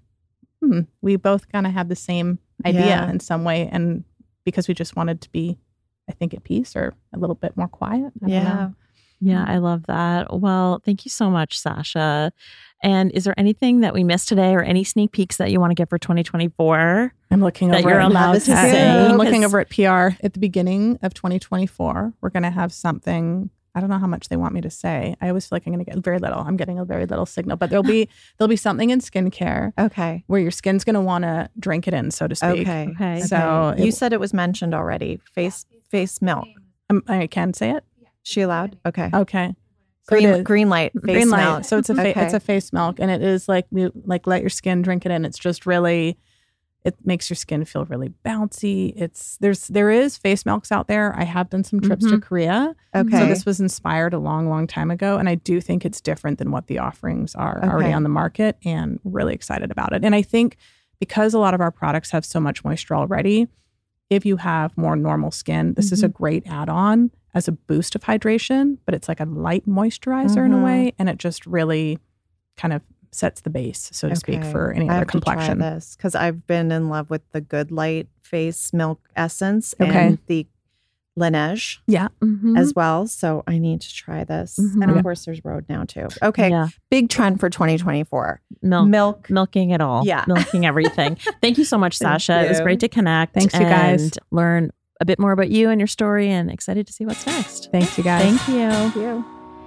we both kind of had the same idea in some way. And because we just wanted to be, I think, at peace or a little bit more quiet. I don't know. Yeah, I love that. Well, thank you so much, Sasha. And is there anything that we missed today or any sneak peeks that you want to give for 2024? I'm looking that over you're allowed to say. I'm looking over at PR at the beginning of 2024. We're going to have something. I don't know how much they want me to say. I always feel like I'm going to get very little. I'm getting a very little signal, but there'll be something in skincare. Okay. Where your skin's going to want to drink it in, so to speak. Okay. So you said it was mentioned already. Face milk. I can say it. She allowed? Okay. Okay. Green light. Face milk. So it's a face milk, and it is like let your skin drink it in. It's just really, it makes your skin feel really bouncy. There is face milks out there. I have done some trips to Korea. Okay. So this was inspired a long, long time ago, and I do think it's different than what the offerings are already on the market, and really excited about it. And I think because a lot of our products have so much moisture already, if you have more normal skin, this is a great add-on as a boost of hydration, but it's like a light moisturizer in a way, and it just really kind of sets the base, so to speak, for any other complexion. I have to try this because I've been in love with the Good Light face milk essence and the Laneige as well. So I need to try this. And of course, there's Rhode now too. Okay. Yeah. Big trend for 2024. Milking it all. Yeah. Milking everything. Thank you so much, Sasha. It was great to connect. Thanks, you guys. And learn a bit more about you and your story, and excited to see what's next. Thanks, you guys. Thank you. Thank you.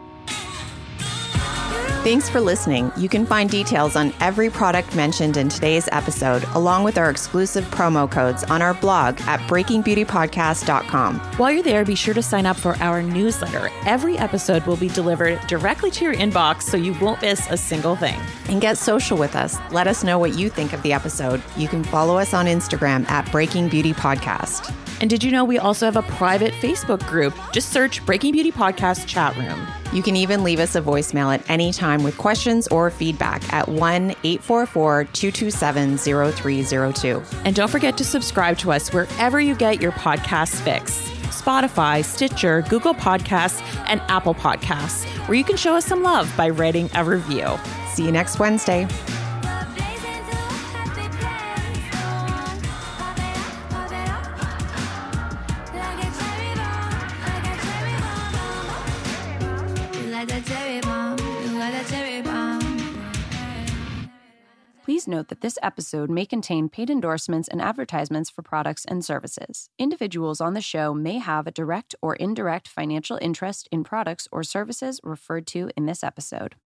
Thanks for listening. You can find details on every product mentioned in today's episode, along with our exclusive promo codes on our blog at breakingbeautypodcast.com. While you're there, be sure to sign up for our newsletter. Every episode will be delivered directly to your inbox, so you won't miss a single thing. And get social with us. Let us know what you think of the episode. You can follow us on Instagram at Breaking Beauty Podcast. And did you know we also have a private Facebook group? Just search Breaking Beauty Podcast Chat Room. You can even leave us a voicemail at any time with questions or feedback at 1-844-227-0302. And don't forget to subscribe to us wherever you get your podcasts fix. Spotify, Stitcher, Google Podcasts, and Apple Podcasts, where you can show us some love by writing a review. See you next Wednesday. Please note that this episode may contain paid endorsements and advertisements for products and services. Individuals on the show may have a direct or indirect financial interest in products or services referred to in this episode.